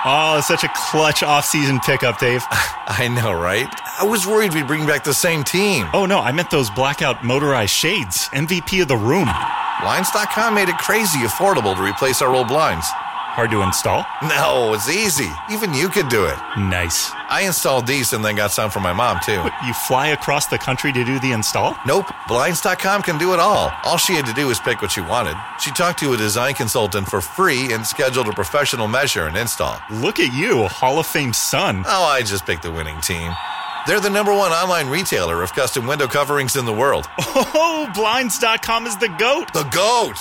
Oh, such a clutch off-season pickup, Dave. I know, right? I was worried we'd bring back the same team. Oh, no, I meant those blackout motorized shades. MVP of the room. Blinds.com made it crazy affordable to replace our old blinds. Hard to install? No, it's easy. Even you could do it. Nice. I installed these and then got some for my mom, too. What, you fly across the country to do the install? Nope. Blinds.com can do it all. All she had to do was pick what she wanted. She talked to a design consultant for free and scheduled a professional measure and install. Look at you, Hall of Fame son. Oh, I just picked the winning team. They're the #1 online retailer of custom window coverings in the world. Oh, Blinds.com is the GOAT. The GOAT!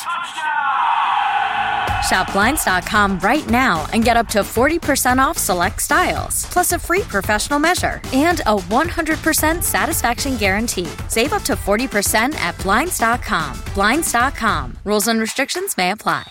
Shop Blinds.com right now and get up to 40% off select styles, plus a free professional measure and a 100% satisfaction guarantee. Save up to 40% at Blinds.com. Blinds.com. Rules and restrictions may apply.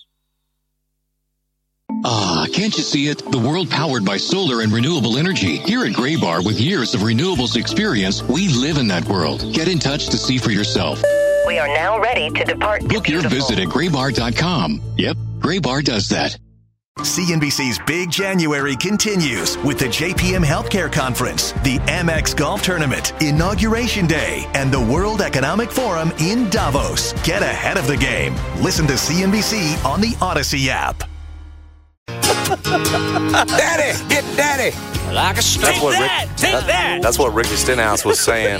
Can't you see it? The world powered by solar and renewable energy. Here at Graybar, with years of renewables experience, we live in that world. Get in touch to see for yourself. We are now ready to depart. Book your visit at graybar.com. Yep, Graybar does that. CNBC's Big January continues with the JPM Healthcare Conference, the Amex Golf Tournament, Inauguration Day, and the World Economic Forum in Davos. Get ahead of the game. Listen to CNBC on the Odyssey app. Daddy, get daddy. Like a Take that. That's what Ricky Stenhouse was saying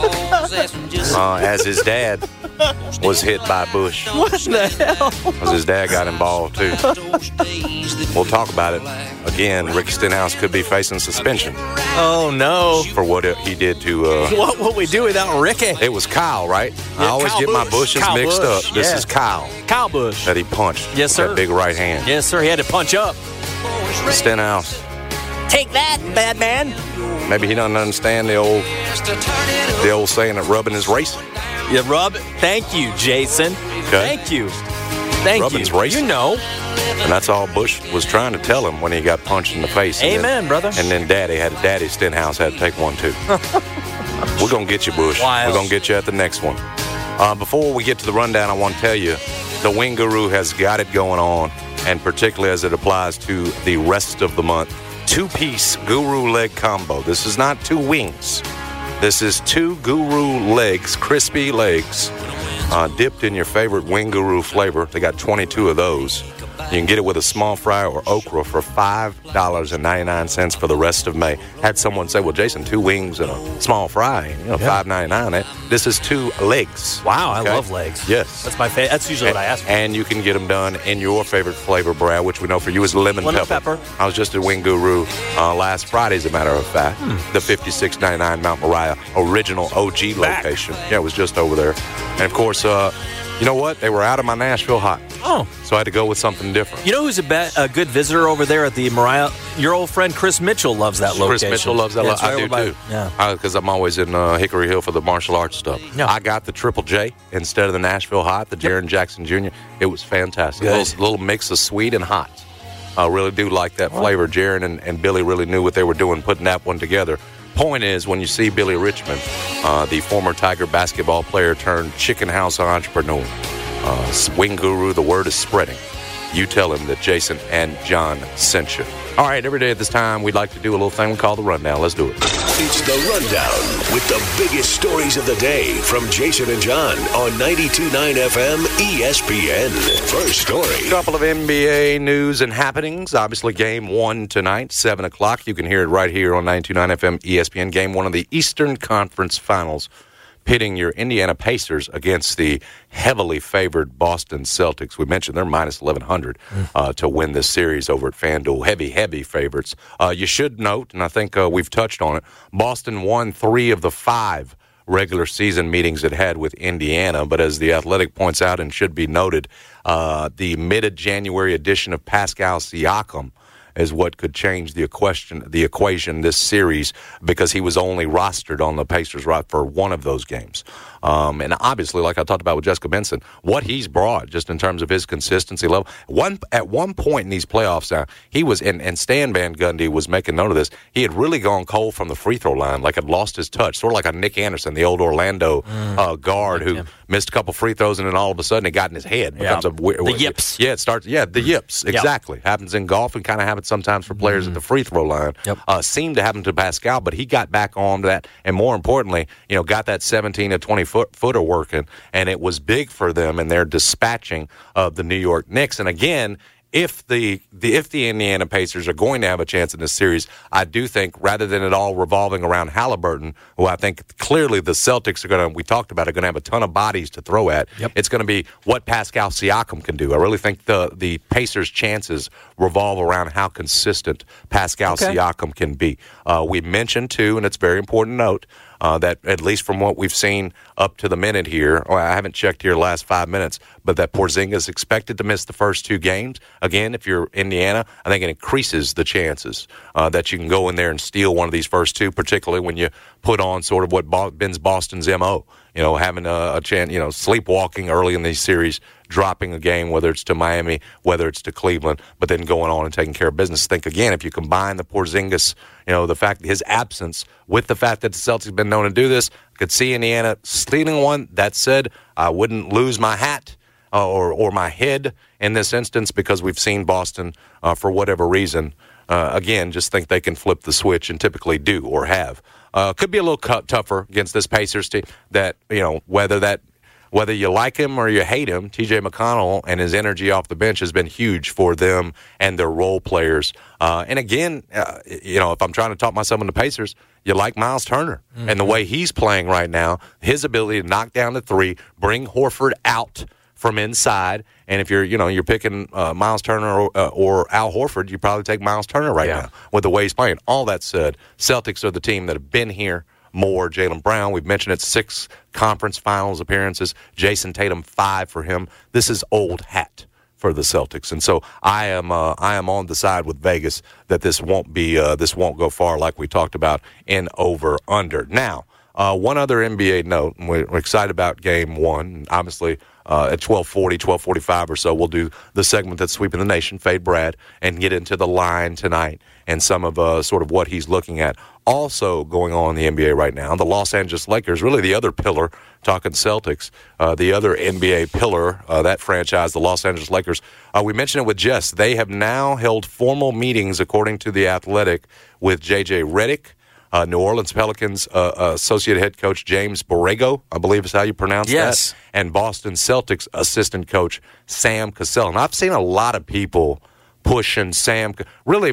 as his dad was hit by Bush. What the hell? Because his dad got involved, too. We'll talk about it. Again, Ricky Stenhouse could be facing suspension. Oh, no. For what he did to... What would we do without Ricky? It was Kyle, right? Yeah, I always Kyle get my Busch. Bushes Kyle mixed Busch, up. This yeah. is Kyle. Kyle Busch. That he punched. Yes, sir. That big right hand. Yes, sir. He had to punch up. Stenhouse. Take that, bad man. Maybe he doesn't understand the old saying that rubbing is racing. Yeah, Thank you, Jason. Okay. Thank you. Rubbing's racing. You know. And that's all Bush was trying to tell him when he got punched in the face. Amen, brother. And then Daddy Stenhouse had to take one, too. We're going to get you, Bush. Wild. We're going to get you at the next one. Before we get to the rundown, I want to tell you, the Wing Guru has got it going on, and particularly as it applies to the rest of the month. 2-piece Guru leg combo. This is not 2 wings. This is 2 Guru legs, crispy legs, dipped in your favorite Wing Guru flavor. They got 22 of those. You can get it with a small fry or okra for $5.99 for the rest of May. Had someone say, well, Jason, 2 wings and a small fry, $5.99. This is 2 legs. Wow, okay? I love legs. Yes. That's my favorite. That's usually what I ask for. And you can get them done in your favorite flavor, Brad, which we know for you is lemon pepper. I was just at Wing Guru last Friday, as a matter of fact. The 5699 Mount Moriah original OG location. Yeah, it was just over there. And, of course, you know what? They were out of my Nashville hot. Oh. So I had to go with something different. You know who's a good visitor over there at the Moriah? Your old friend Chris Mitchell loves that location. Chris Mitchell loves that location. I do, too. Yeah. Because I'm always in Hickory Hill for the martial arts stuff. Yeah. I got the Triple J instead of the Nashville hot, the Jaron Jackson Jr. It was fantastic. A little mix of sweet and hot. I really do like that flavor. Jaron and Billy really knew what they were doing putting that one together. Point is, when you see Billy Richmond, the former Tiger basketball player turned chicken house entrepreneur, Wing Guru, the word is spreading. You tell him that Jason and John sent you. All right, every day at this time, we'd like to do a little thing we call the Rundown. Let's do it. It's the Rundown with the biggest stories of the day from Jason and John on 92.9 FM ESPN. First story. A couple of NBA news and happenings. Obviously, Game 1 tonight, 7 o'clock. You can hear it right here on 92.9 FM ESPN. Game 1 of the Eastern Conference Finals, pitting your Indiana Pacers against the heavily favored Boston Celtics. We mentioned they're minus 1,100 to win this series over at FanDuel. Heavy favorites. You should note, and I think we've touched on it, Boston won 3 of the 5 regular season meetings it had with Indiana. But as The Athletic points out and should be noted, the mid-January edition of Pascal Siakam is what could change the equation this series, because he was only rostered on the Pacers for one of those games. And obviously, like I talked about with Jessica Benson, what he's brought just in terms of his consistency level. At one point in these playoffs now, he was, and Stan Van Gundy was making note of this, he had really gone cold from the free throw line, like had lost his touch, sort of like a Nick Anderson, the old Orlando guard who missed a couple free throws, and then all of a sudden it got in his head. Becomes the yips. Yeah, it starts. Yeah, the yips. Exactly. Happens in golf and kind of happens sometimes for players at the free throw line. Seemed to happen to Pascal, but he got back on that, and more importantly, got that 17 to 20 footer working, and it was big for them in their dispatching of the New York Knicks. And again, if the Indiana Pacers are going to have a chance in this series, I do think rather than it all revolving around Halliburton, who I think clearly the Celtics are going to have a ton of bodies to throw at. It's going to be what Pascal Siakam can do. I really think the Pacers' chances revolve around how consistent Pascal Siakam can be. We mentioned, too, and it's a very important note, that at least from what we've seen up to the minute here, I haven't checked here the last 5 minutes, but that Porzingis is expected to miss the first 2 games. Again, if you're Indiana, I think it increases the chances that you can go in there and steal one of these first 2, particularly when you put on sort of what Ben's Boston's MO, having a chance, sleepwalking early in these series, dropping a game, whether it's to Miami, whether it's to Cleveland, but then going on and taking care of business. Think again, if you combine the Porzingis, the fact his absence with the fact that the Celtics have been known to do this, could see Indiana stealing one. That said, I wouldn't lose my hat or my head in this instance because we've seen Boston, for whatever reason, again, just think they can flip the switch and typically do or have. Could be a little tougher against this Pacers team that, whether you like him or you hate him, T.J. McConnell and his energy off the bench has been huge for them and their role players. And again, if I'm trying to talk myself into Pacers, you like Miles Turner and the way he's playing right now, his ability to knock down the 3, bring Horford out from inside. And if you're picking Miles Turner or Al Horford, you probably take Miles Turner right now with the way he's playing. All that said, Celtics are the team that have been here more. Jaylen Brown, we've mentioned it, 6 conference finals appearances. Jason Tatum, 5 for him. This is old hat for the Celtics, and so I am on the side with Vegas that this won't go far like we talked about in over under. Now, one other NBA note, and we're excited about Game 1. Obviously, at 12:40, 12:45 or so, we'll do the segment that's sweeping the nation, Fade Brad, and get into the line tonight and some of sort of what he's looking at. Also going on in the NBA right now, the Los Angeles Lakers, really the other pillar, talking Celtics, the other NBA pillar, that franchise, the Los Angeles Lakers. We mentioned it with Jess. They have now held formal meetings, according to The Athletic, with J.J. Redick, New Orleans Pelicans associate head coach James Borrego, I believe is how you pronounce that, and Boston Celtics assistant coach Sam Cassell. And I've seen a lot of people pushing Sam, really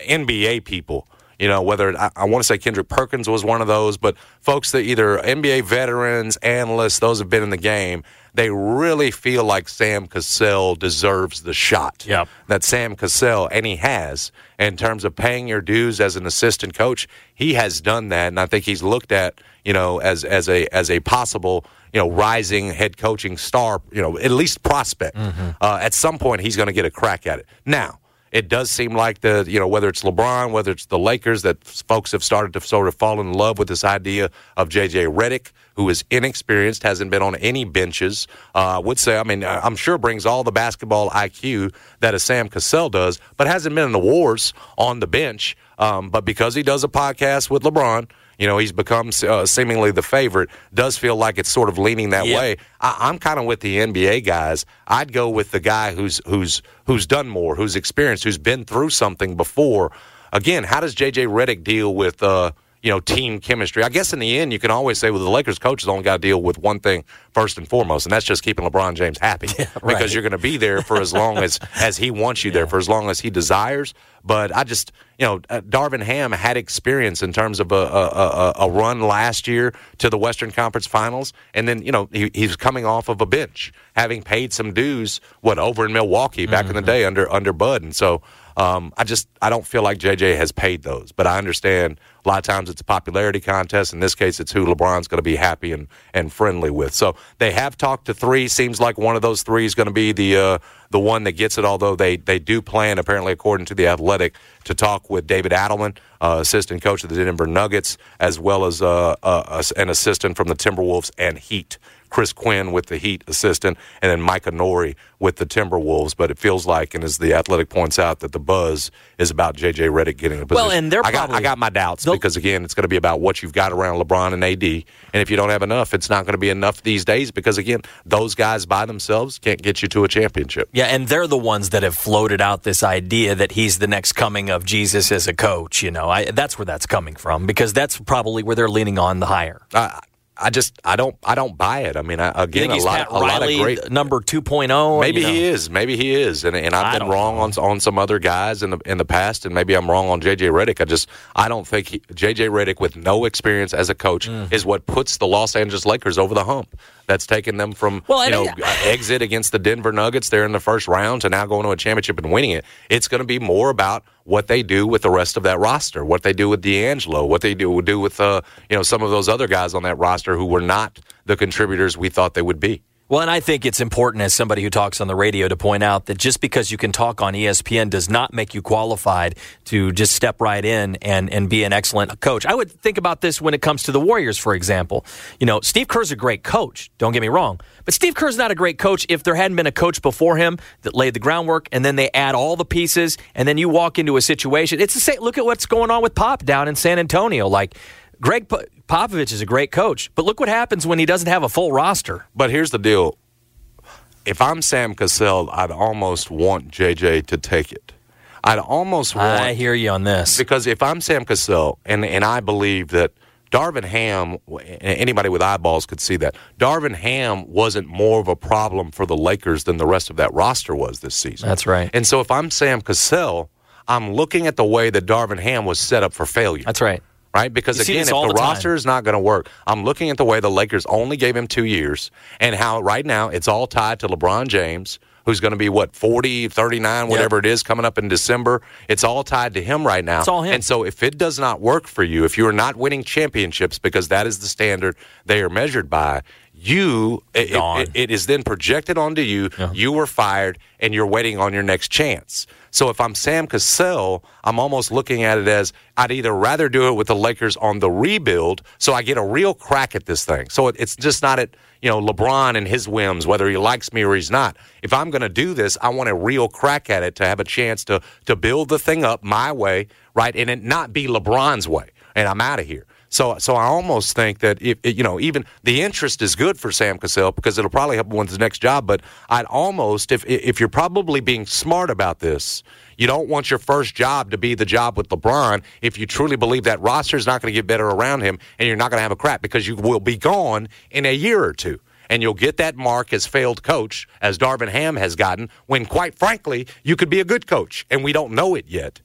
NBA people, whether I want to say Kendrick Perkins was one of those, but folks that either NBA veterans, analysts, those have been in the game, they really feel like Sam Cassell deserves the shot. That Sam Cassell, and he has, in terms of paying your dues as an assistant coach, he has done that, and I think he's looked at, as a possible, rising head coaching star, at least prospect. At some point, he's going to get a crack at it. Now, it does seem like whether it's LeBron, whether it's the Lakers, that folks have started to sort of fall in love with this idea of J.J. Redick, who is inexperienced, hasn't been on any benches. Would say, I'm sure brings all the basketball IQ that a Sam Cassell does, but hasn't been in the wars on the bench. But because he does a podcast with LeBron, he's become seemingly the favorite. Does feel like it's sort of leaning that way. I'm kind of with the NBA guys. I'd go with the guy who's done more, who's experienced, who's been through something before. Again, how does J.J. Redick deal with team chemistry? I guess in the end, you can always say, well, the Lakers coaches only got to deal with one thing first and foremost, and that's just keeping LeBron James happy. Because you're going to be there for as long as he wants you there, for as long as he desires. But I just, Darvin Ham had experience in terms of a run last year to the Western Conference Finals, and then, he's coming off of a bench, having paid some dues, over in Milwaukee back in the day under Bud. And so I don't feel like JJ has paid those, but I understand a lot of times it's a popularity contest. In this case, it's who LeBron's going to be happy and friendly with. So they have talked to 3. Seems like one of those 3 is going to be the one that gets it, although they do plan, apparently, according to The Athletic, to talk with David Adelman, assistant coach of the Denver Nuggets, as well as an assistant from the Timberwolves and Heat. Chris Quinn with the Heat assistant, and then Micah Nori with the Timberwolves. But it feels like, and as the Athletic points out, that the buzz is about J.J. Redick getting a position. Well, and I got my doubts because, again, it's going to be about what you've got around LeBron and AD. And if you don't have enough, it's not going to be enough these days because, again, those guys by themselves can't get you to a championship. Yeah, and they're the ones that have floated out this idea that he's the next coming of Jesus as a coach. That's where that's coming from because that's probably where they're leaning on the hire. I don't buy it. I mean, again, a lot of great number 2.0. Maybe he is, and I've been wrong on some other guys in the past, and maybe I'm wrong on J.J. Redick. I don't think J.J. Redick with no experience as a coach is what puts the Los Angeles Lakers over the hump. That's taken them from exit against the Denver Nuggets there in the first round to now going to a championship and winning it. It's going to be more about what they do with the rest of that roster, what they do with D'Angelo, what they do with some of those other guys on that roster who were not the contributors we thought they would be. Well, and I think it's important as somebody who talks on the radio to point out that just because you can talk on ESPN does not make you qualified to just step right in and be an excellent coach. I would think about this when it comes to the Warriors, for example. Steve Kerr's a great coach, don't get me wrong. But Steve Kerr's not a great coach if there hadn't been a coach before him that laid the groundwork, and then they add all the pieces, and then you walk into a situation. It's the same. Look at what's going on with Pop down in San Antonio. Like, Greg Popovich is a great coach, but look what happens when he doesn't have a full roster. But here's the deal. If I'm Sam Cassell, I'd almost want JJ to take it. I hear you on this. Because if I'm Sam Cassell, and I believe that Darvin Ham, anybody with eyeballs could see that, Darvin Ham wasn't more of a problem for the Lakers than the rest of that roster was this season. That's right. And so if I'm Sam Cassell, I'm looking at the way that Darvin Ham was set up for failure. That's right. Right? Because, again, if the roster is not going to work, I'm looking at the way the Lakers only gave him 2 years and how right now it's all tied to LeBron James, who's going to be, 40, 39, whatever it is, coming up in December. It's all tied to him right now. It's all him. And so if it does not work for you, if you are not winning championships, because that is the standard they are measured by, it is then projected onto you. Yeah. You were fired, and you're waiting on your next chance. So if I'm Sam Cassell, I'm almost looking at it as I'd either rather do it with the Lakers on the rebuild so I get a real crack at this thing. So it's just not at LeBron and his whims, whether he likes me or he's not. If I'm going to do this, I want a real crack at it to have a chance to build the thing up my way, right, and it not be LeBron's way, and I'm out of here. So I almost think that even the interest is good for Sam Cassell because it'll probably help him with his next job. But I'd almost, if you're probably being smart about this, you don't want your first job to be the job with LeBron if you truly believe that roster is not going to get better around him and you're not going to have a crack because you will be gone in a year or two. And you'll get that mark as failed coach, as Darvin Ham has gotten, when, quite frankly, you could be a good coach, and we don't know it yet.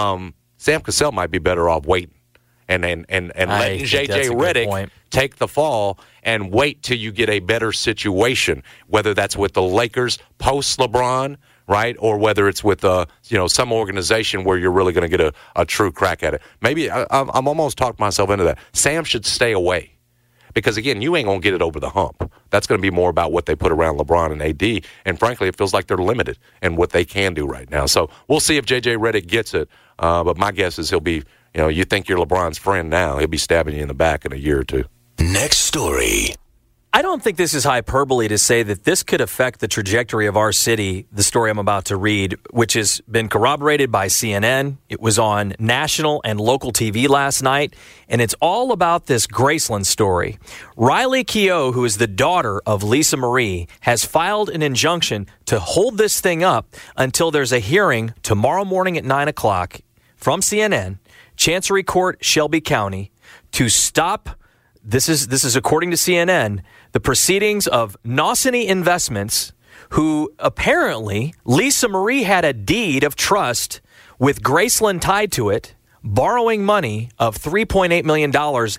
Sam Cassell might be better off waiting. And letting J.J. Redick take the fall and wait till you get a better situation, whether that's with the Lakers post-LeBron, right, or whether it's with some organization where you're really going to get a true crack at it. Maybe I'm almost talked myself into that. Sam should stay away because, again, you ain't going to get it over the hump. That's going to be more about what they put around LeBron and AD, and frankly, it feels like they're limited in what they can do right now. So we'll see if J.J. Redick gets it, but my guess is he'll be – you think you're LeBron's friend now. He'll be stabbing you in the back in a year or two. Next story. I don't think this is hyperbole to say that this could affect the trajectory of our city, the story I'm about to read, which has been corroborated by CNN. It was on national and local TV last night, and it's all about this Graceland story. Riley Keough, who is the daughter of Lisa Marie, has filed an injunction to hold this thing up until there's a hearing tomorrow morning at 9 o'clock from CNN, Chancery Court, Shelby County, to stop, this is according to CNN, the proceedings of Nosany Investments, who apparently Lisa Marie had a deed of trust with Graceland tied to it, borrowing money of $3.8 million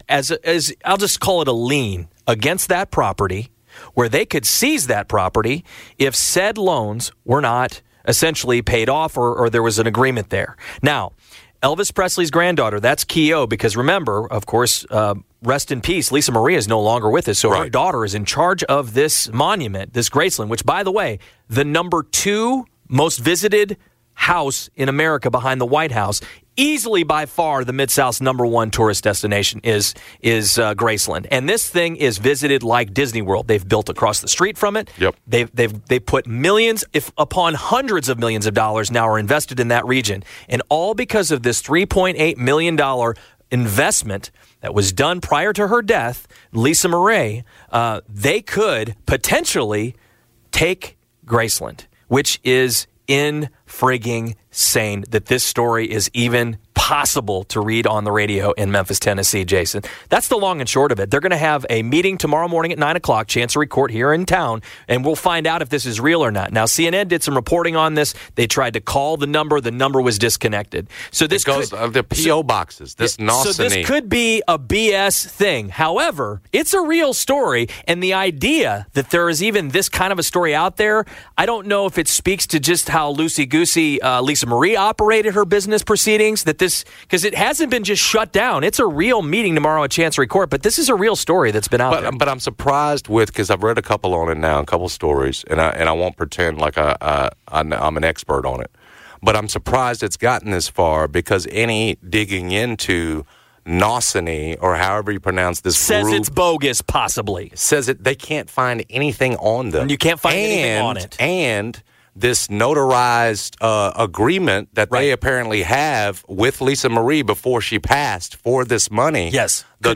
as I'll just call it a lien against that property, where they could seize that property if said loans were not essentially paid off or there was an agreement there. Now, Elvis Presley's granddaughter, that's Keough, because remember, of course, rest in peace, Lisa Marie is no longer with us, so her daughter is in charge of this monument, this Graceland, which, by the way, the number 2 most visited house in America behind the White House. Easily by far the Mid-South's number one tourist destination is Graceland. And this thing is visited like Disney World. They've built across the street from it. Yep. They've put millions, if upon hundreds of millions of dollars now are invested in that region. And all because of this $3.8 million investment that was done prior to her death, Lisa Marie, they could potentially take Graceland, which is frigging sane that this story is even possible to read on the radio in Memphis, Tennessee, Jason. That's the long and short of it. They're going to have a meeting tomorrow morning at 9 o'clock, Chancery Court here in town, and we'll find out if this is real or not. Now, CNN did some reporting on this. They tried to call the number. The number was disconnected. So this goes the P.O. boxes, this Nosany. So this could be a BS thing. However, it's a real story, and the idea that there is even this kind of a story out there, I don't know if it speaks to just how loosey-goosey Lisa Marie operated her business proceedings, because it hasn't been just shut down. It's a real meeting tomorrow at Chancery Court, but this is a real story that's been out there. But I'm surprised because I've read a couple on it now, a couple stories, and I won't pretend like I'm an expert on it. But I'm surprised it's gotten this far because any digging into Nosany, or however you pronounce this says group, it's bogus, possibly. Says they can't find anything on them. And you can't find anything on it. And this notarized agreement that they apparently have with Lisa Marie before she passed for this money. Yes. The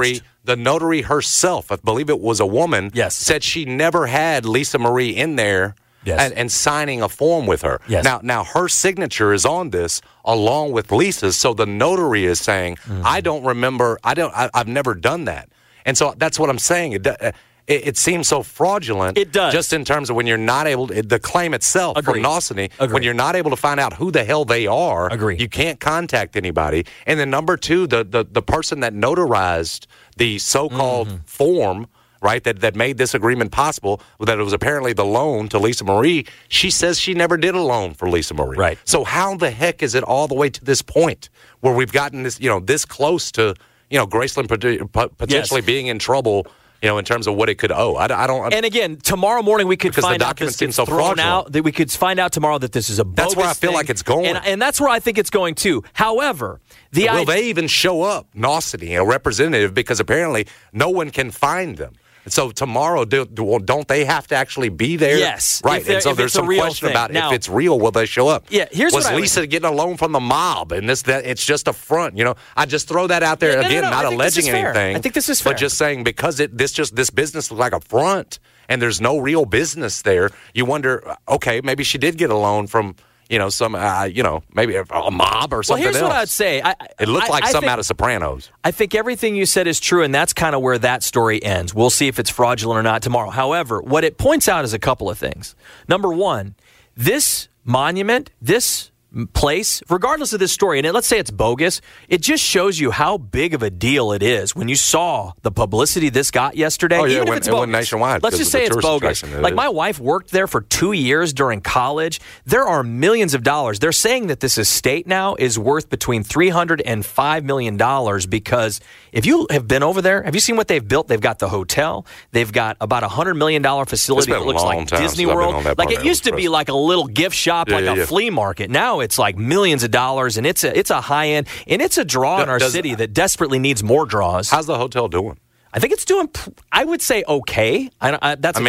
notary herself, I believe it was a woman, said she never had Lisa Marie in there and signing a form with her. Yes. Now her signature is on this along with Lisa's, so the notary is saying, I don't remember, I've never done that. And so that's what I'm saying. It seems so fraudulent. It does. Just in terms of when you're not able to, the claim itself from Nosany, when you're not able to find out who the hell they are, you can't contact anybody. And then number two, the person that notarized the so-called form, right, that made this agreement possible, that it was apparently the loan to Lisa Marie, she says she never did a loan for Lisa Marie. Right. So how the heck is it all the way to this point where we've gotten this, this close to, Graceland potentially being in trouble, in terms of what it could owe. I don't. And again, tomorrow morning we could find out this gets thrown out. That we could find out tomorrow that this is a bogus That's where I feel thing. like it's going. And that's where I think it's going too. However, will they even show up, Nosany, a representative, because apparently no one can find them. And so tomorrow, don't they have to actually be there? Yes. Right. And so there's some question about if it's real, will they show up? Yeah. Was Lisa getting a loan from the mob? And it's just a front. I just throw that out there again, not alleging anything. I think this is fair. But just saying because this business looks like a front and there's no real business there, you wonder, okay, maybe she did get a loan from some, maybe a mob or something else. Well, here's what I'd say. It looked like something out of Sopranos. I think everything you said is true, and that's kind of where that story ends. We'll see if it's fraudulent or not tomorrow. However, what it points out is a couple of things. Number one, this monument, this place, regardless of this story, and let's say it's bogus, it just shows you how big of a deal it is when you saw the publicity this got yesterday. Oh, yeah, even if it's bogus. It went nationwide. Let's just say it's bogus. Like my wife worked there for 2 years during college. There are millions of dollars. They're saying that this estate now is worth between $300 and $5 million because if you have been over there, have you seen what they've built? They've got the hotel. They've got about $100 million facility that looks like Disney World. Like it used to be like a little gift shop, like a flea market. Now it's like millions of dollars, and it's a high end, and it's a draw in our city that desperately needs more draws. How's the hotel doing? I think it's doing, I would say, okay. As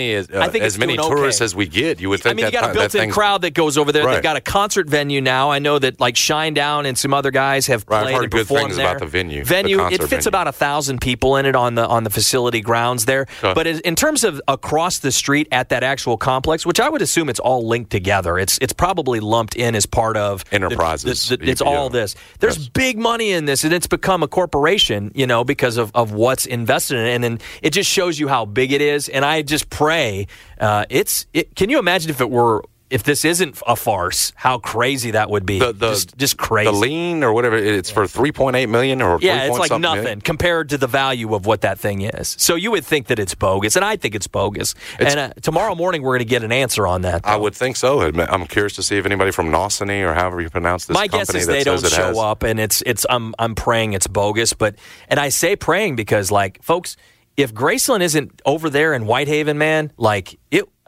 many tourists as we get, you would think. You got a built-in crowd that goes over there. Right. They've got a concert venue now. I know that like Shinedown and some other guys have played and performed there. I've heard good things about the venue. It fits about 1,000 people in it on the facility grounds there. Okay. But in terms of across the street at that actual complex, which I would assume it's all linked together. It's probably lumped in as part of Enterprises. It's all this. There's big money in this, and it's become a corporation, because of what's invested in it, and then it just shows you how big it is. And I just pray can you imagine if this isn't a farce, how crazy that would be? Just crazy. The lien or whatever, it's for $3.8 million or it's like nothing million. Compared to the value of what that thing is. So you would think that it's bogus, and I think it's bogus. And tomorrow morning we're going to get an answer on that. I would think so. I'm curious to see if anybody from Nosany or however you pronounce this company. My guess is they don't show up, and I'm praying it's bogus. And I say praying because, like, folks, if Graceland isn't over there in Whitehaven, man, like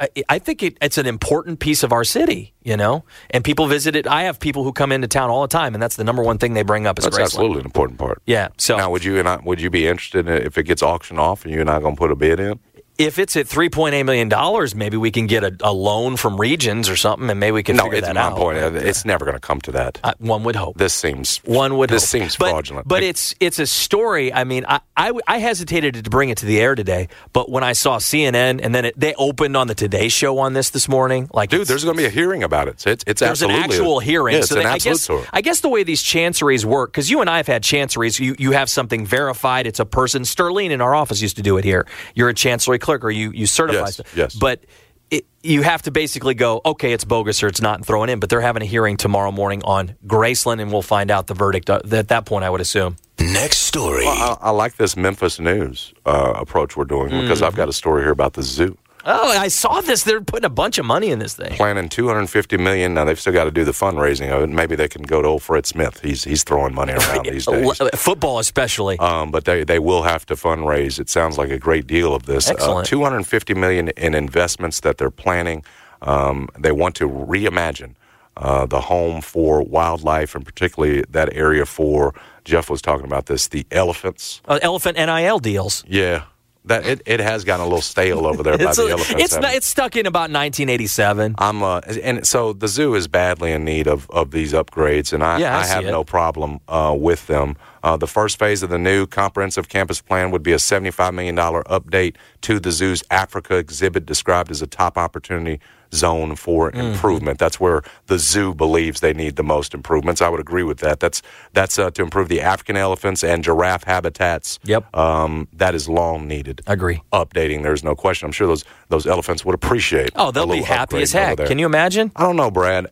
I think it's an important piece of our city, and people visit it. I have people who come into town all the time, and that's the number one thing they bring up is That's Graceland. absolutely an important part. Yeah. So now, would you be interested in if it gets auctioned off and you're not going to put a bid in? If it's at $3.8 million, maybe we can get a loan from Regions or something, and maybe we can figure that out. No, it's my point. It's never going to come to that. One would hope. This seems fraudulent. But it's a story. I mean, I hesitated to bring it to the air today, but when I saw CNN and then they opened on the Today Show on this morning, there's going to be a hearing about it. So it's there's absolutely an actual hearing. Yeah, it's so an absolute story. I guess the way these chanceries work, because you and I have had chanceries, you have something verified. It's a person. Sterling in our office used to do it here. You're a chancery clerk, or you certify stuff. Yes. But you have to basically go, okay, it's bogus or it's not, and throw it in. But they're having a hearing tomorrow morning on Graceland, and we'll find out the verdict at that point, I would assume. Next story. Well, I like this Memphis News approach we're doing because I've got a story here about the zoo. Oh, I saw this. They're putting a bunch of money in this thing. Planning $250 million. Now, they've still got to do the fundraising of it. Maybe they can go to old Fred Smith. He's throwing money around these days. Football especially. But they will have to fundraise. It sounds like a great deal of this. Excellent. $250 million in investments that they're planning. They want to reimagine the home for wildlife, and particularly that area for, Jeff was talking about this, the elephants. Elephant NIL deals. Yeah. That it has gotten a little stale over there by the elephants. It's stuck in about 1987. And so the zoo is badly in need of these upgrades, and I have no problem with them. The first phase of the new comprehensive campus plan would be a $75 million update to the zoo's Africa exhibit, described as a top opportunity zone for improvement. That's where the zoo believes they need the most improvements. I would agree with that. That's to improve the African elephants and giraffe habitats. Yep. That is long needed. Agree. Updating, there's no question. I'm sure those elephants would appreciate. Oh, they'll be happy as heck. Can you imagine? I don't know, Brad.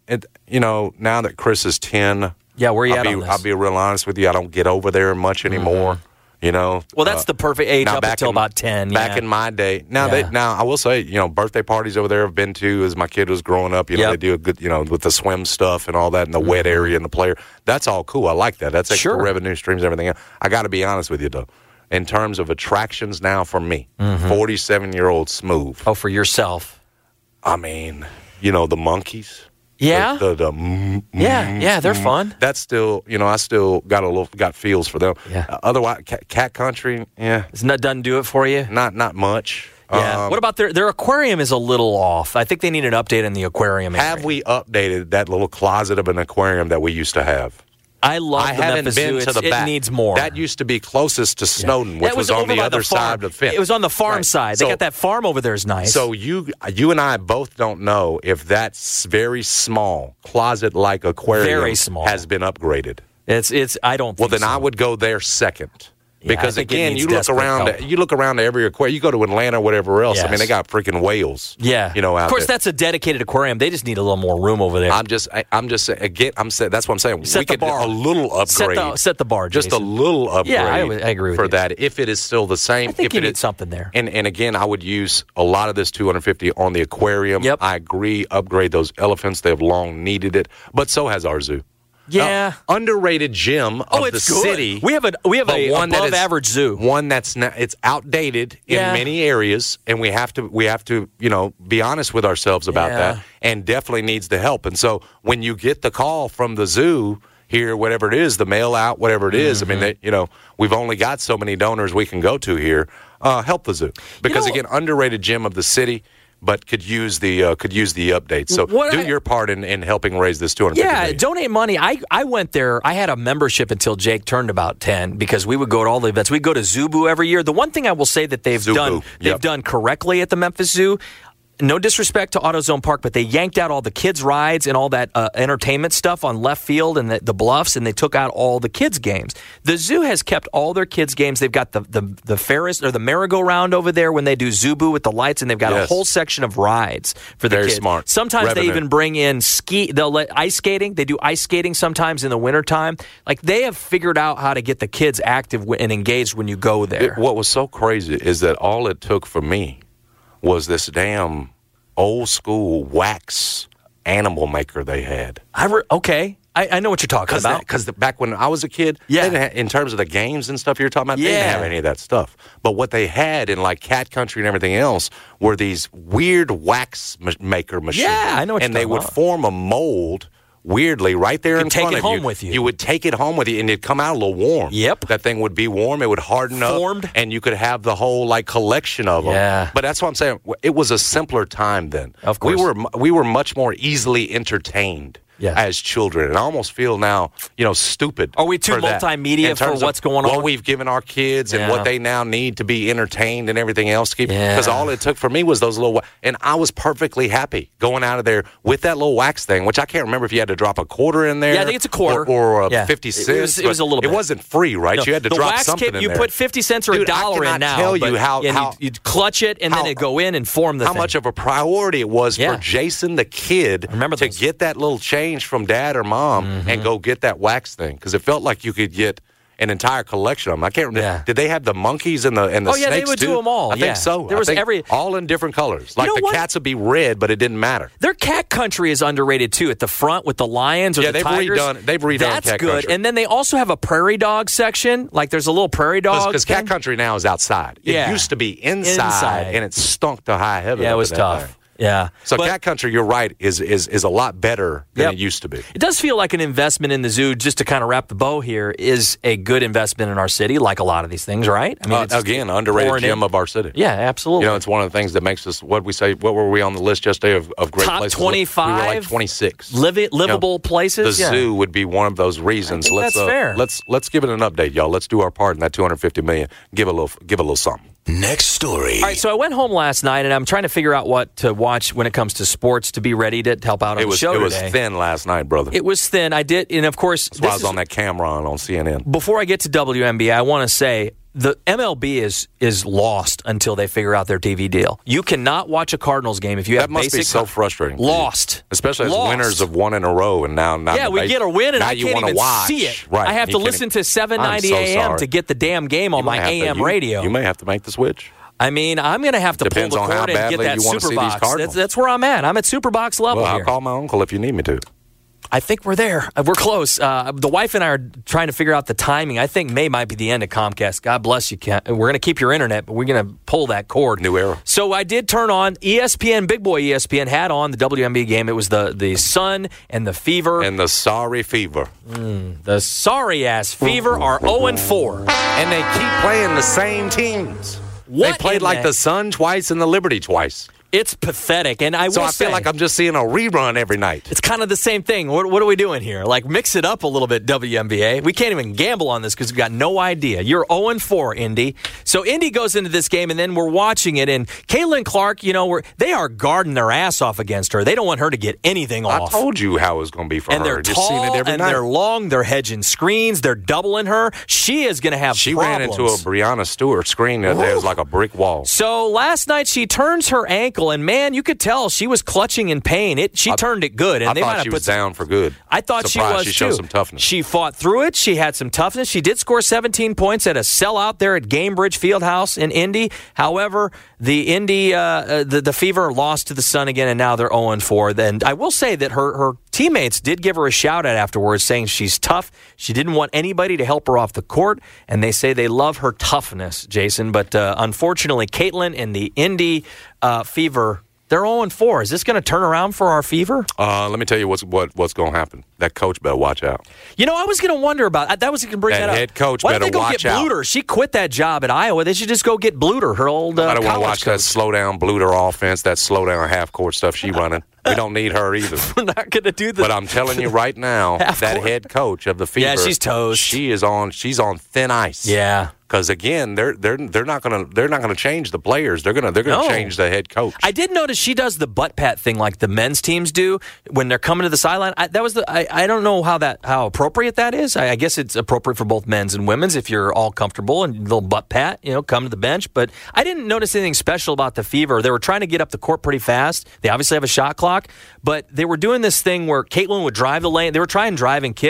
Now that Chris is 10, yeah, where are you at on this? I'll be real honest with you. I don't get over there much anymore. Well, that's the perfect age up until about 10. Back in my day. Now I will say, birthday parties over there I've been to as my kid was growing up. They do a good, with the swim stuff and all that and the wet area and the player. That's all cool. I like that. That's extra revenue streams and everything else. I got to be honest with you, though. In terms of attractions now for me, 47-year-old Smooth. Oh, for yourself. I mean, the monkeys. Yeah. They're fun. That's still, I still got feels for them. Yeah. Otherwise, cat country, doesn't do it for you? Not much. Yeah. What about their aquarium is a little off. I think they need an update in the aquarium area. Have we updated that little closet of an aquarium that we used to have? I haven't been to the back. It needs more. That used to be closest to Snowden, which was on the other side of the fence. It was on the farm side. They got that farm over there is nice. So you and I both don't know if that very small closet-like aquarium has been upgraded. It's. I don't think then I would go there second. Because again, you look around to every aquarium. You go to Atlanta or whatever else. Yes. I mean, they got freaking whales. Yeah, out of course, there. That's a dedicated aquarium. They just need a little more room over there. I'm just again. That's what I'm saying. We could do a little upgrade. Set the bar, Jason. Just a little upgrade. Yeah, I agree with for you. that. If it is still the same, I think you need something there. And again, I would use a lot of this 250 on the aquarium. Yep. I agree. Upgrade those elephants. They have long needed it, but so has our zoo. Yeah, underrated gem of the city. We have a above average zoo. One that's it's outdated in many areas, and we have to be honest with ourselves about that, and definitely needs the help. And so when you get the call from the zoo here, whatever it is, the mail out, whatever it is, I mean, we've only got so many donors we can go to here. Help the zoo because again, underrated gem of the city. But could use the update. So do your part in helping raise this $250 million. Donate money. I went there. I had a membership until Jake turned about 10 because we would go to all the events. We go to Zubu every year. The one thing I will say that they've done correctly at the Memphis Zoo. No disrespect to AutoZone Park, but they yanked out all the kids' rides and all that entertainment stuff on left field and the bluffs, and they took out all the kids' games. The zoo has kept all their kids' games. They've got the Ferris or the merry-go-round over there when they do Zubu with the lights, and they've got a whole section of rides for the kids. Very smart. Sometimes they even bring in they'll let ice skating. They do ice skating sometimes in the wintertime. Like, they have figured out how to get the kids active and engaged when you go there. What was so crazy is that all it took for me was this damn old school wax animal maker they had. Okay. I know what you're talking about. Because back when I was a kid, they didn't have, in terms of the games and stuff you're talking about, they didn't have any of that stuff. But what they had in like Cat Country and everything else were these weird wax maker machines. Yeah, I know what you're talking about. And they would form a mold weirdly right there in front of you. Take it home with you. You would take it home with you, and it'd come out a little warm. Yep. That thing would be warm. It would harden up. And you could have the whole like collection of them. Yeah. But that's what I'm saying. It was a simpler time then. Of course. We were much more easily entertained. Yes. As children, and I almost feel now, stupid. Are we too multimedia for what's going on? What we've given our kids and what they now need to be entertained and everything else to keep. Because all it took for me was those little, and I was perfectly happy going out of there with that little wax thing, which I can't remember if you had to drop a quarter in there. Yeah, I think it's a quarter or 50 cents. It was a little bit. It wasn't free, right? No, you had to drop something in there. You put 50 cents or $1 in now. Tell you how you'd clutch it and then it'd go in and form the thing. How much of a priority it was for Jason the kid to get that little change from dad or mom and go get that wax thing, because it felt like you could get an entire collection of them. I can't remember. Yeah. Did they have the monkeys and the snakes? Oh yeah, they would do them all. I think so. There was all in different colors. Like the cats would be red, but it didn't matter. Their Cat Country is underrated too. At the front with the lions or the tigers. They've redone That's Cat good. Country. And then they also have a prairie dog section. Like there's a little prairie dog. Because Cat Country now is outside. It used to be inside, and it stunk to high heaven. Yeah, it was tough. Thing. Yeah. So Cat Country, you're right, is a lot better than it used to be. It does feel like an investment in the zoo, just to kind of wrap the bow here, is a good investment in our city, like a lot of these things, right? I mean, again, underrated gem of our city. Yeah, absolutely. It's one of the things that makes us, what were we on the list yesterday of great Top places? 25? We were like 26. Livable places? The zoo would be one of those reasons. I think that's fair. Let's give it an update, y'all. Let's do our part in that $250 million. Give a little something. Next story. All right, so I went home last night, and I'm trying to figure out what to watch when it comes to sports to be ready to help out on the show today. It was thin last night, brother. It was thin. I did, and of course... That's why I was on that Cameron on CNN. Before I get to WNBA, I want to say the MLB is lost until they figure out their TV deal. You cannot watch a Cardinals game if you have that must basic... be so frustrating. Lost. Especially as winners of one in a row, and now... we get a win, and I can't even watch. see it. Right. I have to listen to 790 AM to get the damn game on my AM radio. You may have to make the switch. I mean, I'm going to have to Depends pull the cord and get that Superbox. That's where I'm at. I'm at Superbox level here. I'll call my uncle if you need me to. I think we're there. We're close. The wife and I are trying to figure out the timing. I think May might be the end of Comcast. God bless you, Kent. We're going to keep your internet, but we're going to pull that cord. New era. So I did turn on ESPN. Big Boy ESPN had on the WNBA game. It was the Sun and the Fever. And the Sorry Fever. The sorry-ass Fever are 0-4. And they keep playing the same teams. They played like the Sun twice and the Liberty twice. It's pathetic, and I feel like I'm just seeing a rerun every night. It's kind of the same thing. What are we doing here? Like, mix it up a little bit, WNBA. We can't even gamble on this because we've got no idea. You're 0-4, Indy. So Indy goes into this game, and then we're watching it, and Caitlin Clark, they are guarding their ass off against her. They don't want her to get anything off. I told you how it was going to be for her. And they're just tall, seeing it every and night. they're long, they're hedging screens, they're doubling her. She is going to have She problems. ran into a Breonna Stewart screen that was like a brick wall. So last night she turns her ankle, and man, you could tell she was clutching in pain. She turned it good, and I thought she was down for good. I thought Surprised she was she showed too. some toughness. She fought through it. She had some toughness. She did score 17 points at a sellout there at Gamebridge Fieldhouse in Indy. However, the Indy the Fever lost to the Sun again, and now they're 0-4. Then I will say that her teammates did give her a shout out afterwards, saying she's tough. She didn't want anybody to help her off the court, and they say they love her toughness, Jason. But unfortunately, Caitlin and the Indy Fever, they're 0-4. Is this going to turn around for our Fever? Let me tell you what's going to happen. That coach better watch out. I was going to wonder about that. Was going to bring that up. That head coach Why better don't they go watch get out. Bluter? She quit that job at Iowa. They should just go get Bluter, her old I don't want to watch coach. that slow down Bluter offense, that slow down half court stuff she running. We don't need her either. We're not going to do this. But I'm telling you right now, that head coach of the Fever, yeah, she's toast. She's on thin ice. Yeah. Because again, they're not gonna change the players. They're gonna change the head coach. I did notice she does the butt pat thing like the men's teams do when they're coming to the sideline. I don't know how appropriate that is. I guess it's appropriate for both men's and women's if you're all comfortable and a little butt pat, come to the bench. But I didn't notice anything special about the Fever. They were trying to get up the court pretty fast. They obviously have a shot clock, but they were doing this thing where Caitlin would drive the lane. They were trying drive and kick.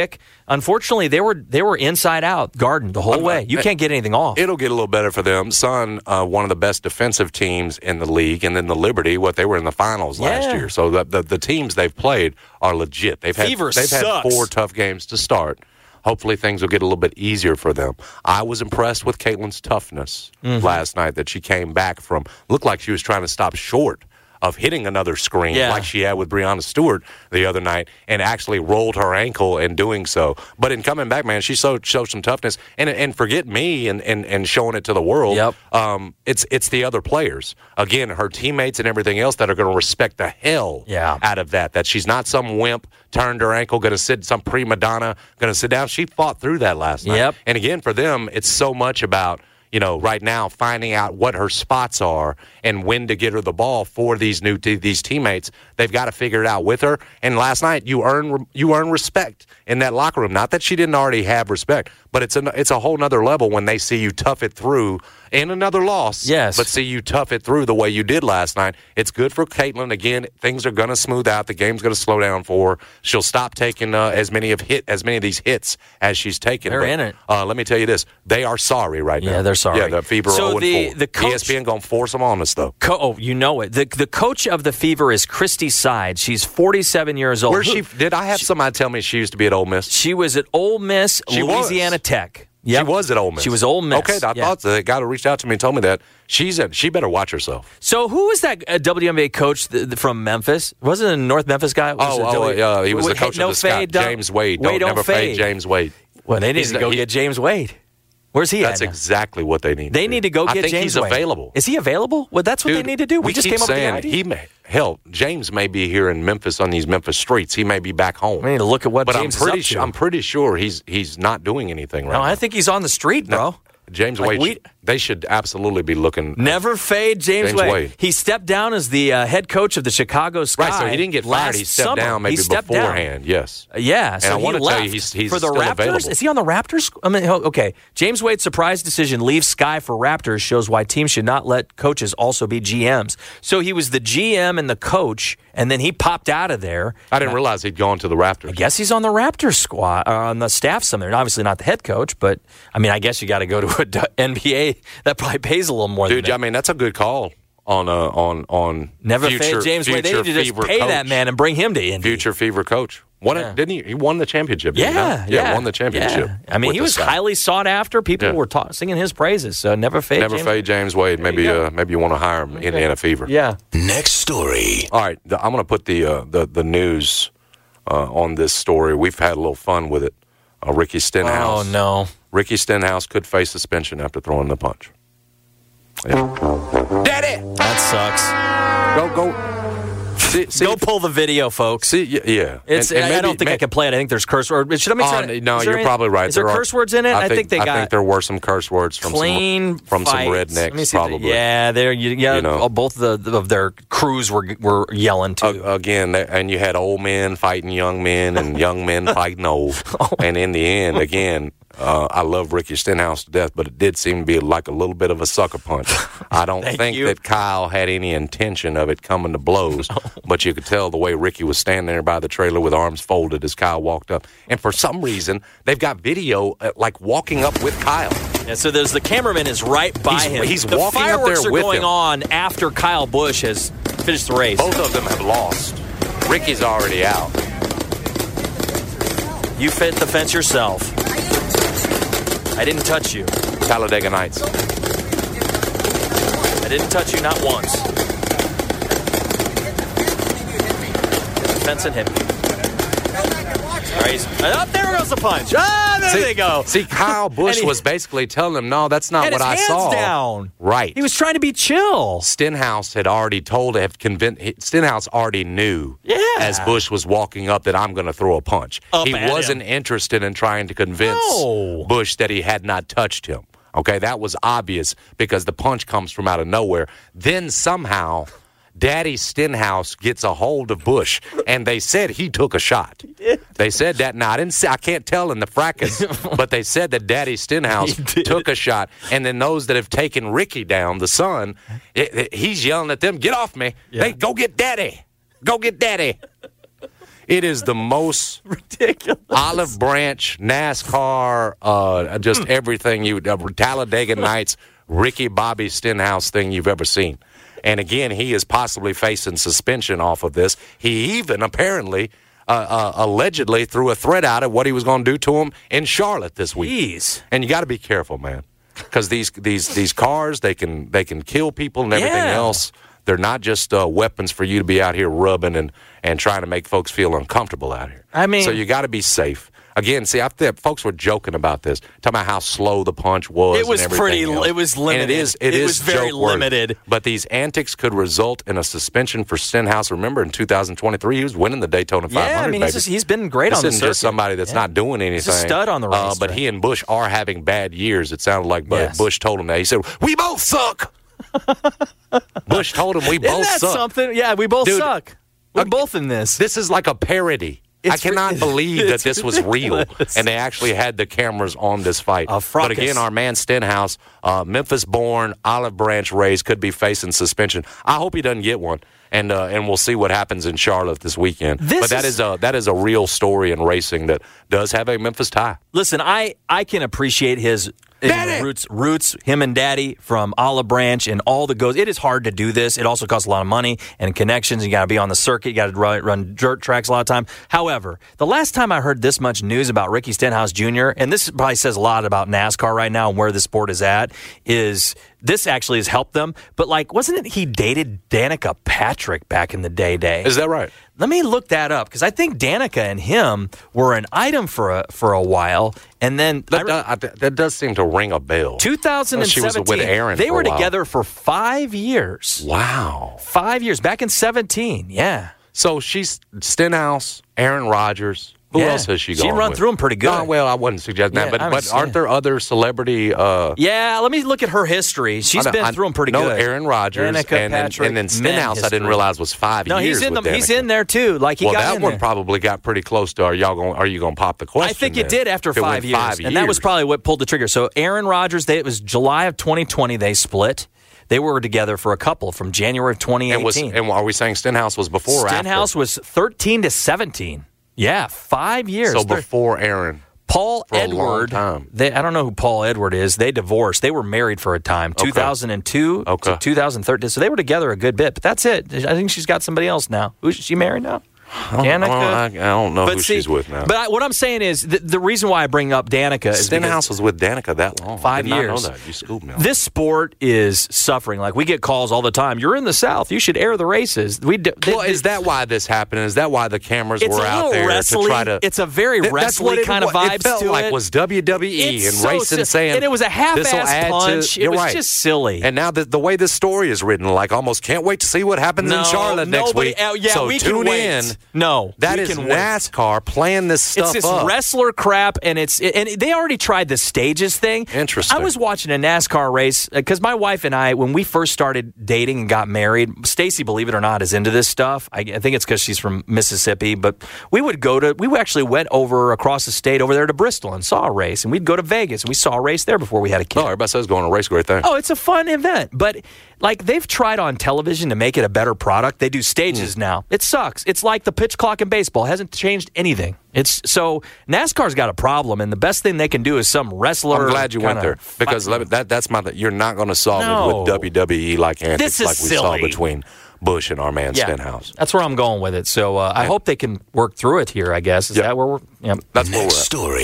Unfortunately, they were inside out, Garden the whole way. You can't get anything off. It'll get a little better for them. Sun, one of the best defensive teams in the league, and then the Liberty, they were in the finals last year. So the teams they've played are legit. They've had 4 tough games to start. Hopefully things will get a little bit easier for them. I was impressed with Caitlin's toughness last night that she came back from. Looked like she was trying to stop short of hitting another screen like she had with Breanna Stewart the other night and actually rolled her ankle in doing so. But in coming back, man, she showed some toughness. And forget me and showing it to the world. Yep. It's the other players. Again, her teammates and everything else that are going to respect the hell out of that she's not some wimp, turned her ankle, going to sit, some prima donna, going to sit down. She fought through that last night. Yep. And again, for them, it's so much about right now, finding out what her spots are and when to get her the ball for these teammates. They've got to figure it out with her. And last night, you earn respect in that locker room. Not that she didn't already have respect, but it's a whole nother level when they see you tough it through in another loss. Yes, but see you tough it through the way you did last night. It's good for Caitlin. Again, things are going to smooth out. The game's going to slow down for her. She'll stop taking as many of these hits as she's taken. They're in it. Let me tell you this: they are sorry right now. Yeah, they're sorry. Yeah, the Fever 0-4. The coach, ESPN going to force them on us, though. You know it. The coach of the Fever is Christy Side. She's 47 years old. Did I have somebody tell me she used to be at Ole Miss? She was at Ole Miss, Louisiana Tech. Yep. She was at Ole Miss. She was Ole Miss. Okay, I thought the guy who reached out to me and told me that. She better watch herself. So who was that WNBA coach from Memphis? Wasn't it a North Memphis guy? He was the coach of the Scott, James Wade. Don't never fade James Wade. Well, they need to go get James Wade. Where's he at? That's exactly what they need. They need to go get James Wade. I think he's available. Is he available? Well, that's what they need to do. We just came up with the idea. James may be here in Memphis on these Memphis streets. He may be back home. We need to look at what James is up to. I'm pretty sure he's not doing anything right now. No, I think he's on the street, bro. James Wade, they should absolutely be looking. Never fade James Wade. He stepped down as the head coach of the Chicago Sky. Right, so he didn't get fired. He stepped down maybe beforehand. Yes. Yeah. So and I want to tell you, he's for the still Raptors. Available. Is he on the Raptors? I mean, okay. James Wade's surprise decision leaves Sky for Raptors shows why teams should not let coaches also be GMs. So he was the GM and the coach, and then he popped out of there. I didn't realize he'd gone to the Raptors. I guess he's on the Raptors squad, on the staff somewhere. Obviously not the head coach, but I mean, I guess you got to go to an NBA that probably pays a little more. Dude, than I mean, that's a good call on never future, fade James Wade. They need to just pay coach. that man and bring him to Indy. Future Fever coach. Didn't he? He won the championship. Yeah, won the championship. Yeah. I mean, he was highly sought after. People were singing his praises. So never fade James Wade. Maybe you want to hire him in Indiana Fever. Yeah. Next story. All right, I'm going to put the news on this story. We've had a little fun with it. Ricky Stenhouse. Oh no. Ricky Stenhouse could face suspension after throwing the punch. Yeah. Daddy! That sucks. Go. See, go pull the video, folks. See, yeah. I don't think I can play it. I think there's curse words. Should I make no, you're probably right. Is there curse words in it? I think there were some curse words from some rednecks, probably. Yeah, both of their crews were yelling too. Again, and you had old men fighting young men and young men fighting old. And in the end, again, I love Ricky Stenhouse to death, but it did seem to be like a little bit of a sucker punch. I don't think that Kyle had any intention of it coming to blows, but you could tell the way Ricky was standing there by the trailer with arms folded as Kyle walked up. And for some reason, they've got video like walking up with Kyle. Yeah, so there's the cameraman is right by him. He's walking up there with him. The fireworks are going on after Kyle Busch has finished the race. Both of them have lost. Ricky's already out. You fit the fence yourself. I didn't touch you. Talladega Nights. I didn't touch you, not once. Hit the fence and hit me. All right, there goes the punch. There they go. See, Kyle Busch was basically telling him, no, that's not what I saw. Hands down. Right. He was trying to be chill. Stenhouse had already Stenhouse already knew as Busch was walking up that I'm going to throw a punch. He wasn't interested in trying to convince Busch that he had not touched him. Okay, that was obvious because the punch comes from out of nowhere. Then somehow Daddy Stenhouse gets a hold of Busch, and they said he took a shot. They said that. Now, I can't tell in the fracas, but they said that Daddy Stenhouse took a shot. And then those that have taken Ricky down, the son, he's yelling at them, get off me. Yeah. Hey, go get Daddy. Go get Daddy. It is the most ridiculous Olive Branch, NASCAR, just everything Talladega Nights, Ricky Bobby Stenhouse thing you've ever seen. And again, he is possibly facing suspension off of this. He even apparently, allegedly, threw a threat out at what he was going to do to him in Charlotte this week. Jeez. And you got to be careful, man, because these cars they can kill people and everything else. They're not just weapons for you to be out here rubbing and trying to make folks feel uncomfortable out here. I mean, so you got to be safe. Again, see, I think folks were joking about this, talking about how slow the punch was. It was and everything else. It was limited. And it was very limited. But these antics could result in a suspension for Stenhouse. Remember, in 2023, he was winning the Daytona 500. Yeah, I mean, he's been great on the circuit. This isn't just somebody that's not doing anything. He's a stud on the race. But he and Busch are having bad years. It sounded like Busch told him that. He said, "We both suck." Busch told him we both suck. Isn't that something? Yeah, we both suck. We're both in this. This is like a parody. I cannot believe that this was real, and they actually had the cameras on this fight. But again, our man Stenhouse, Memphis-born, Olive Branch raised, could be facing suspension. I hope he doesn't get one, and we'll see what happens in Charlotte this weekend. But that is a real story in racing that does have a Memphis tie. Listen, I can appreciate his roots, him and Daddy from Olive Branch and all the goes. It is hard to do this. It also costs a lot of money and connections. You got to be on the circuit. You got to run dirt tracks a lot of time. However, the last time I heard this much news about Ricky Stenhouse Jr., and this probably says a lot about NASCAR right now and where the sport is at, is this actually has helped them. But, wasn't it he dated Danica Patrick back in the day? Is that right? Let me look that up, because I think Danica and him were an item for a while, and then that does seem to ring a bell. 2017, she was with Aaron. They were together for 5 years. Wow, 5 years back in 2017. Yeah. So she's Stenhouse, Aaron Rodgers. Who else has she gone with? She run through them pretty good. No, well, I wouldn't suggest that, but aren't there other celebrity? Yeah, let me look at her history. She's been through them pretty good. Aaron Rodgers, and then Stenhouse, I didn't realize was 5 years. No, he's in there too. That one probably got pretty close to. Are you going to pop the question? I think it did after 5 years, and that was probably what pulled the trigger. So Aaron Rodgers, it was July of 2020 they split. They were together for a couple from January of 2018. And are we saying Stenhouse was before or after? Stenhouse was 13 to 17. Yeah, 5 years. So before Aaron. Paul Edward. I don't know who Paul Edward is. They divorced. They were married for a time, 2002 to 2013. So they were together a good bit. But that's it. I think she's got somebody else now. Who's she married now? Danica? I don't know who she's with now. But what I'm saying is the reason why I bring up Danica is Stenhouse was with Danica that long. 5 years. I did not know that. You schooled me on this sport is suffering. We get calls all the time. You're in the South. You should air the races. Is that why this happened? Is that why the cameras were out there to try to? It's a very wrestling kind of vibes it felt to like it. Was WWE and racing saying, and it was a half-ass punch. It was just silly. And now the way this story is written, almost can't wait to see what happens in Charlotte next week. So tune in. No, that is NASCAR playing this stuff up. It's this wrestler crap, and they already tried the stages thing. Interesting. I was watching a NASCAR race because my wife and I, when we first started dating and got married, Stacy, believe it or not, is into this stuff. I think it's because she's from Mississippi, but we actually went over across the state over there to Bristol and saw a race, and we'd go to Vegas and we saw a race there before we had a kid. Oh, everybody says going to a race, great thing. Oh, it's a fun event, but they've tried on television to make it a better product. They do stages now. It sucks. It's like the pitch clock in baseball. It hasn't changed anything. So NASCAR's got a problem, and the best thing they can do is some wrestler. I'm glad you went there because that's you're not going to solve it with WWE antics we saw between Busch and our man Stenhouse. That's where I'm going with it. So I hope they can work through it here. I guess that where we're? Yeah, that's where we're at. Story.